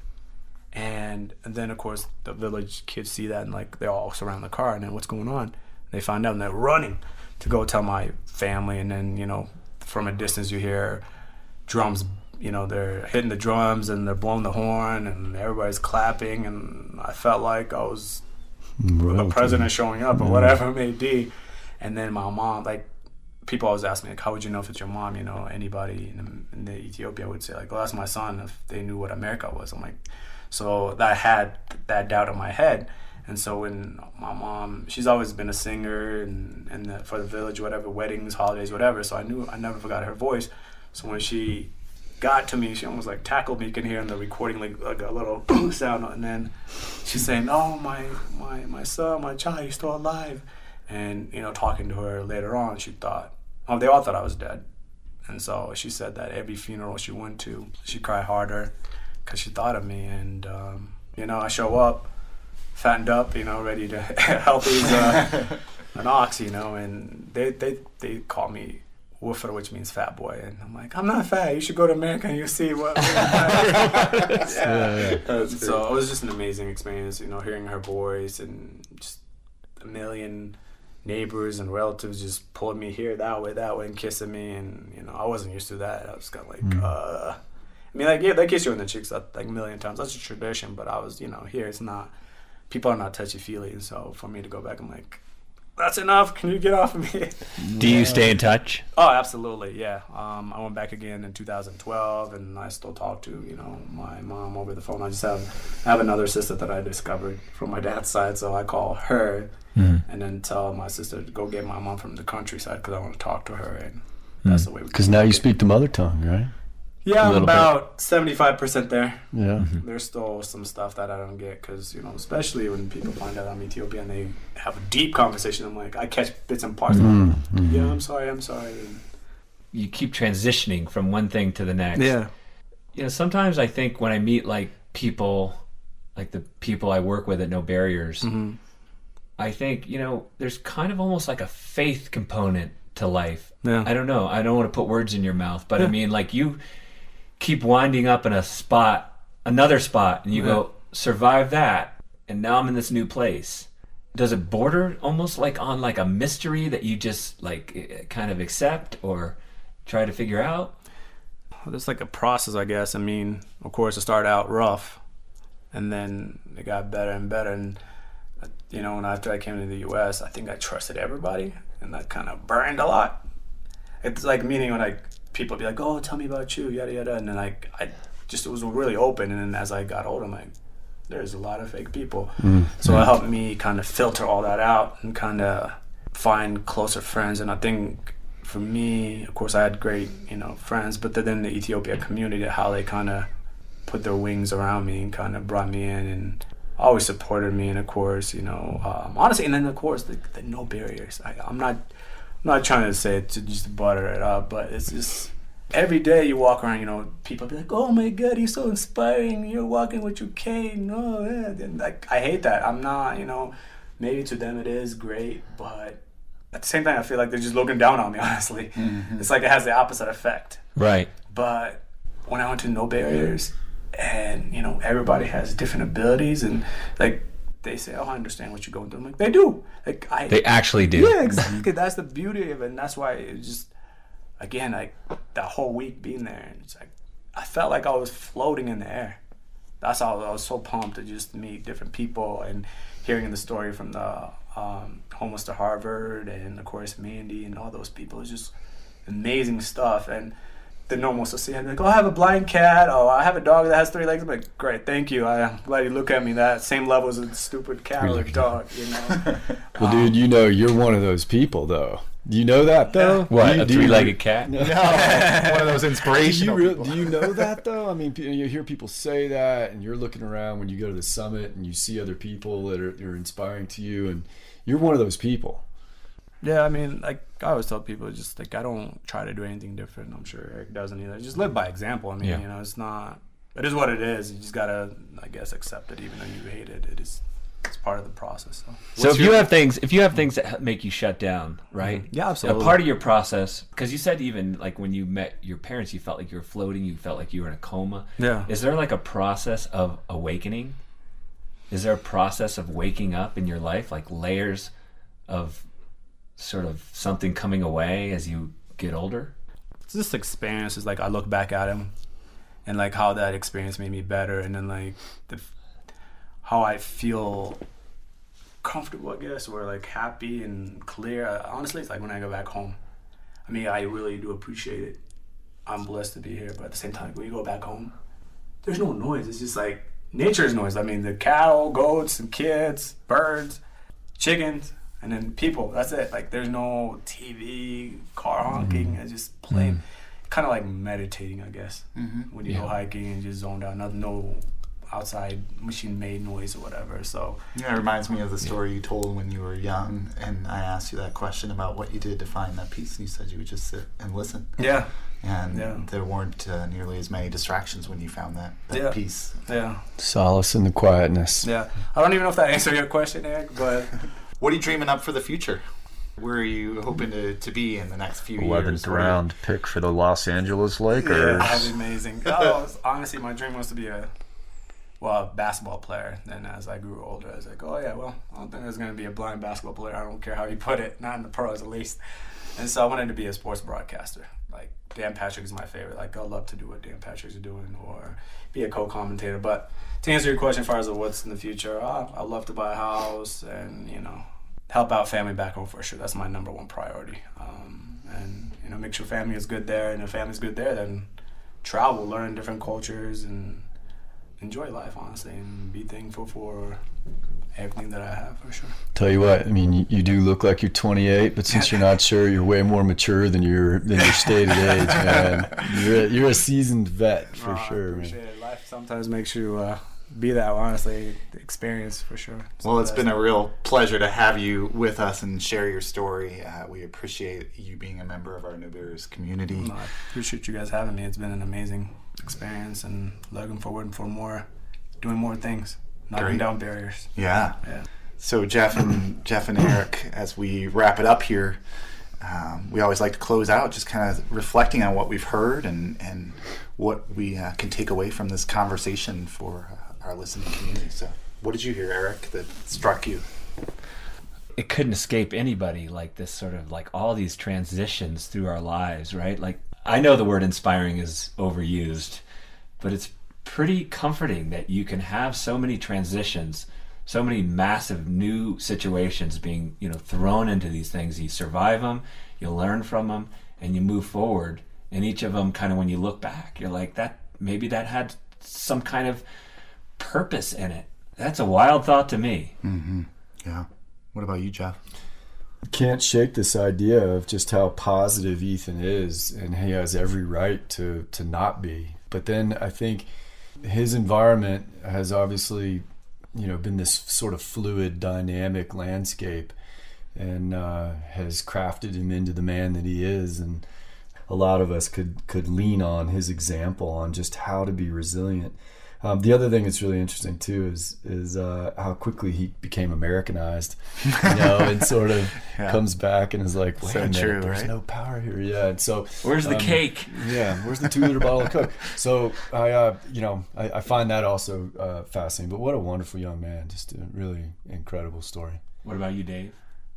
And, and then, of course, the village kids see that, and, like, they all surround the car. And then what's going on? They find out, and they're running to go tell my family. And then, you know, from a distance you hear drums, you know, they're hitting the drums and they're blowing the horn and everybody's clapping, and I felt like I was the president showing up or yeah. whatever it may be. And then my mom, like, people always ask me, like, how would you know if it's your mom? You know, anybody in, in the Ethiopia would say, like, well, that's my son, if they knew what America was. I'm like, so I had that doubt in my head. And so when my mom, she's always been a singer and, and the, for the village, whatever, weddings, holidays, whatever. So I knew, I never forgot her voice. So when she got to me, she almost like tackled me. You can hear in the recording like, like a little sound. And then she's saying, oh, my, my, my son, my child, he's still alive. And, you know, talking to her later on, she thought, oh, they all thought I was dead. And so she said that every funeral she went to, she cried harder because she thought of me. And, um, you know, I show up, fattened up, you know, ready to help these uh, an ox, you know, and they they they call me Woofera, which means fat boy, and I'm like, I'm not fat. You should go to America and you'll see what. yeah. Yeah, yeah. So it was just an amazing experience, you know, hearing her voice and just a million neighbors and relatives just pulling me here that way, that way, and kissing me, and you know, I wasn't used to that. I was kind of like, mm. uh, I mean, like yeah, they kiss you on the cheeks like a million times. That's a tradition, but I was, you know, here it's not. People are not touchy-feely, and so for me to go back, I'm like, that's enough. Can you get off of me? Do you stay in touch? Oh, absolutely, yeah. Um, I went back again in two thousand twelve, and I still talk to, you know, my mom over the phone. I just have I have another sister that I discovered from my dad's side, so I call her mm. and then tell my sister to go get my mom from the countryside because I want to talk to her, and that's mm. the way we. Because now you speak the mother tongue, right? Yeah, I'm about seventy-five percent there. Yeah. Mm-hmm. There's still some stuff that I don't get because, you know, especially when people find out I'm Ethiopian, they have a deep conversation. I'm like, I catch bits and parts. Mm-hmm. Like, mm-hmm. yeah, I'm sorry, I'm sorry. And you keep transitioning from one thing to the next. Yeah. You know, sometimes I think when I meet, like, people, like the people I work with at No Barriers, mm-hmm. I think, you know, there's kind of almost like a faith component to life. Yeah. I don't know. I don't want to put words in your mouth, but yeah. I mean, like, you keep winding up in a spot, another spot, and you yeah. go, survive that, and now I'm in this new place. Does it border almost like on like a mystery that you just like kind of accept or try to figure out? Well, it's like a process, I guess. I mean, of course, it started out rough, and then it got better and better. And you know, and after I came to the U S, I think I trusted everybody, and that kind of burned a lot. It's like meaning when I people be like, "Oh, tell me about you," yada yada, and then like I just it was really open. And then as I got older, I'm like, there's a lot of fake people. Mm. So it helped me kind of filter all that out and kind of find closer friends. And I think for me, of course, I had great, you know, friends, but then the Ethiopia community, how they kind of put their wings around me and kind of brought me in and always supported me. And of course, you know, um, honestly, and then of course, the, the no barriers. I, I'm not, I'm not trying to say it to just butter it up, but it's just every day you walk around, you know, people be like, "Oh my God, you're so inspiring. You're walking with your cane." Oh yeah, and like I hate that. I'm not, you know, maybe to them it is great, but at the same time, I feel like they're just looking down on me. Honestly, mm-hmm. It's like it has the opposite effect. Right. But when I went to No Barriers, and you know, everybody has different abilities, and like they say, "Oh, I understand what you're going through." I'm like, they do. Like I. They actually do. Yeah, exactly. That's the beauty of it, and that's why it just. Again, like that whole week being there, and it's like I felt like I was floating in the air. That's how I was so pumped to just meet different people and hearing the story from the um, homeless to Harvard, and of course Mandy and all those people. It's just amazing stuff. And the normal society, like, "Oh, I have a blind cat. Oh, I have a dog that has three legs." I'm like, "Great, thank you. I'm glad you look at me that same level as a stupid cat or a dog." You know. Well, dude, you know you're one of those people, though. Do you know that, though? What, you, a three-legged cat? No, one of those inspirational do you, people. Do you know that, though? I mean, you hear people say that, and you're looking around when you go to the summit, and you see other people that are, that are inspiring to you, and you're one of those people. Yeah, I mean, like I always tell people, just like I don't try to do anything different. I'm sure Eric doesn't either. Just live by example. I mean, yeah. You know, it's not. It is what it is. You just gotta, I guess, accept it, even though you hate it. It is. It's part of the process. So, so if your... you have things, if you have things that make you shut down, right? Mm-hmm. Yeah, absolutely. A part of your process, because you said even like when you met your parents, you felt like you were floating. You felt like you were in a coma. Yeah. Is there like a process of awakening? Is there a process of waking up in your life, like layers of sort of something coming away as you get older? It's just experiences. Like I look back at him, and like how that experience made me better, and then like the. How I feel comfortable, I guess, or like happy and clear. Honestly, it's like when I go back home. I mean, I really do appreciate it. I'm blessed to be here, but at the same time, when you go back home, there's no noise. It's just like nature's noise. I mean, the cattle, goats, and kids, birds, chickens, and then people. That's it. Like there's no T V, car honking. Mm-hmm. I just play. Mm-hmm. Kind of like meditating, I guess. Mm-hmm. When you yeah. go hiking and just zone out. Nothing, no. outside machine-made noise or whatever. So yeah, it reminds me of the story you told when you were young, and I asked you that question about what you did to find that peace, and you said you would just sit and listen. Yeah. And yeah. there weren't uh, nearly as many distractions when you found that, that yeah. peace. Yeah. Solace in the quietness. Yeah. I don't even know if that answered your question, Eric, but... What are you dreaming up for the future? Where are you hoping to, to be in the next few years? eleventh round pick for the Los Angeles Lakers. Yeah, that'd be amazing. Oh, honestly, my dream was to be a... well, a basketball player. Then as I grew older, I was like, oh yeah, well, I don't think there's going to be a blind basketball player. I don't care how you put it, not in the pros at least. And so I wanted to be a sports broadcaster. Like Dan Patrick is my favorite. Like I'd love to do what Dan Patrick's doing or be a co-commentator. But to answer your question as far as what's in the future, uh, I'd love to buy a house and, you know, help out family back home for sure. That's my number one priority. Um, and, you know, make sure family is good there. And if family's good there, then travel, learn different cultures, and enjoy life, honestly, and be thankful for everything that I have, for sure. Tell you what, I mean, you, you do look like you're twenty-eight, but since you're not sure, you're way more mature than your than your stated age, man. You're a, you're a seasoned vet, for oh, sure. I appreciate man. it. Life sometimes makes you uh, be that, honestly, experience, for sure. So well, it's been a real pleasure to have you with us and share your story. Uh, we appreciate you being a member of our No Barriers community. Well, I appreciate you guys having me. It's been an amazing experience, and looking forward for more, doing more things, knocking Great. down barriers. Yeah. Yeah. So Jeff and Jeff and Eric, as we wrap it up here, um, we always like to close out just kind of reflecting on what we've heard and and what we uh, can take away from this conversation for uh, our listening community. So, what did you hear, Eric, that struck you? It couldn't escape anybody, like this sort of like all these transitions through our lives, right? Like I know the word inspiring is overused, but it's pretty comforting that you can have so many transitions, so many massive new situations being, you know, thrown into these things. You survive them, you learn from them, and you move forward. And each of them, kind of when you look back, you're like, that maybe that had some kind of purpose in it. That's a wild thought to me. Mm-hmm. Yeah. What about you, Jeff? Can't shake this idea of just how positive Ethan is, and he has every right to to not be. But then I think his environment has obviously, you know, been this sort of fluid, dynamic landscape, and uh, has crafted him into the man that he is. And a lot of us could could lean on his example on just how to be resilient. Um, the other thing that's really interesting too is is uh, how quickly he became Americanized, you know, and sort of yeah. comes back and is like, wait so a minute, true, there's right? no power here. Yeah, and so Where's the um, cake? Yeah, where's the two liter bottle of Coke? So I, uh, you know, I, I find that also uh, fascinating. But what a wonderful young man! Just a really incredible story. What about you, Dave?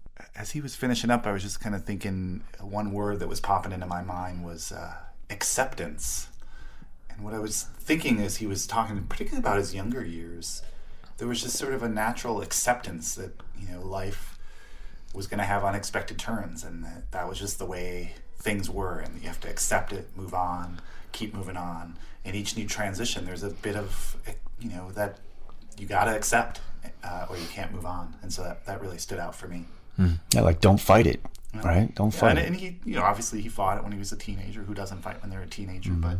As he was finishing up, I was just kind of thinking one word that was popping into my mind was uh, acceptance. And what I was thinking as he was talking, particularly about his younger years, there was just sort of a natural acceptance that, you know, life was going to have unexpected turns, and that that was just the way things were, and you have to accept it, move on, keep moving on. In each new transition, there's a bit of, you know, that you got to accept uh, or you can't move on. And so that, that really stood out for me. Mm. Yeah, like don't fight it, yeah. right? Don't fight yeah, and, it. And he, you know, obviously he fought it when he was a teenager. Who doesn't fight when they're a teenager? Mm-hmm. But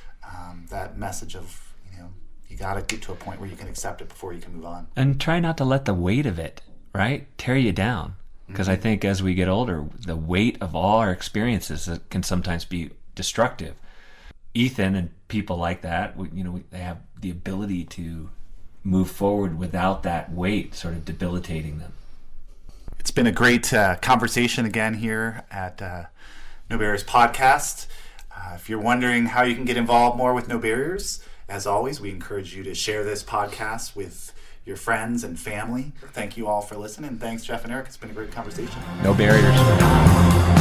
um, that message of, you know, you got to get to a point where you can accept it before you can move on. And try not to let the weight of it, right, tear you down. Because mm-hmm. I think as we get older, the weight of all our experiences can sometimes be destructive. Ethan and people like that, you know, they have the ability to move forward without that weight sort of debilitating them. It's been a great uh, conversation again here at uh, No Barriers Podcast. Uh, if you're wondering how you can get involved more with No Barriers, as always, we encourage you to share this podcast with your friends and family. Thank you all for listening. Thanks, Jeff and Eric. It's been a great conversation. No barriers.